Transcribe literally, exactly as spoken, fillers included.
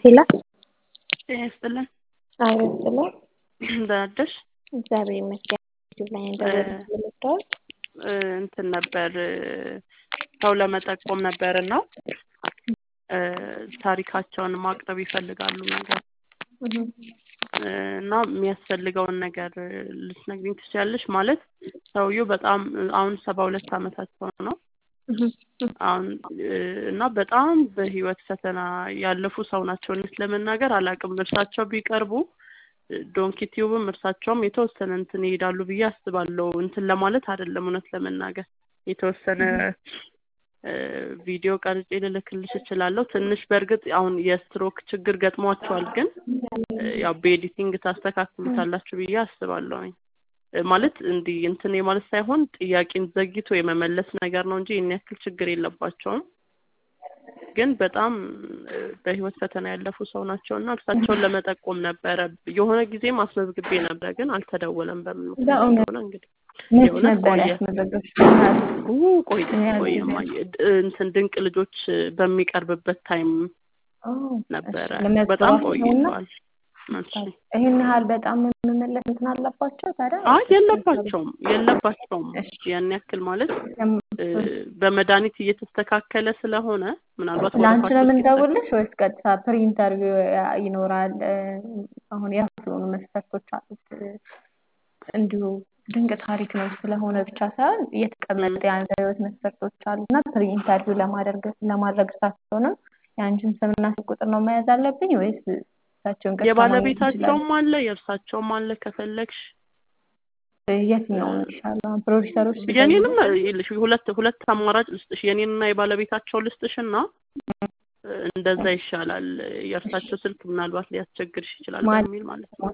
ሄሎ ይስጥልን አዎ ይስጥልን ዳድሽ እግዚአብሔር ይመስገን ላይ እንደወጣው እንትን ነበር ሰው ለመጠቆም ነበርና ታሪካቸውን ማቅረብ ይፈልጋሉ ነገር እና የሚያስፈልገውን ነገር ልትነግሪኝ ትችያለሽ ማለት ሰውየው በጣም አሁን ሰባ ሁለት አመታቸው ነው አሁን እና በጣም በህይወት ፈተና ያለፉ ሰው ናቸው ለመናገር አላቅም እርሳቸው ቢቀርቡ ዶንኪቲዩብም እርሳቸውም የተወሰነ እንትን ይሄዳሉ ብዬ አስባለሁ እንትን ለማለት አይደለም እውነት ለመናገር የተወሰነ ቪዲዮ ቀርጬ ልልክልሽ እችላለሁ ትንሽ በርግጥ አሁን የስትሮክ ችግር ገጥሟቸዋል ግን ያው በኤዲቲንግ ታስተካክሉታላችሁ ብዬ አስባለሁ ማለት እንዲ እንትን የማለት ሳይሆን ጥያቄን ዘግይቶ የመመለስ ነገር ነው እንጂ የኔያክል ችግር የለባቸውም ግን በጣም በህይወት ፈተና ያለፉ ሰው ናቸውና እርሳቸውን ለመጠቆም ነበር የሆነ ጊዜ ማስመዝግቤ ነበር ግን አልተደወለም በምን ነው እንግዲህ የሆነ ቆየ ቆየ ቆየ እንትን ድንቅ ልጆች በሚቀርብበት ታይም ነበር በጣም ቆይቷል ይሄን ያህል በጣም መመለስ እንትን አለባቸው ታዲያ አይ የለባቸውም የለባቸውም ያን ያክል ማለት በመድኃኒት እየተስተካከለ ስለሆነ ምናልባት ላንቺ ነው የምንደውልሽ ወይስ ቀጥታ ፕሪኢንተርቪው ይኖራል አሁን ያሉን መስፈርቶች አሉት እንዲሁ ድንቅ ታሪክ ነው ስለሆነ ብቻ ሳይሆን የተቀመጠ የአንዛዮት መስፈርቶች አሉና ፕሪኢንተርቪው ለማድረግ ለማድረግ ሳትሆንም ያንቺን ስምና ቁጥር ነው መያዝ አለብኝ ወይስ ታቸውን ቀጥታ የባለቤታቸውም አለ የእርሳቸውም አለ ከፈለግሽ የትኛው ይሻላል ፕሮዲዩሰሮች የኔንም ይልሽ ሁለት ሁለት አማራጭ ልስጥሽ የኔንና የባለቤታቸው ልስጥሽና እንደዛ ይሻላል የእርሳቸው ስልክ ምናልባት ሊያስቸግርሽ ይችላል በሚል ማለት ነው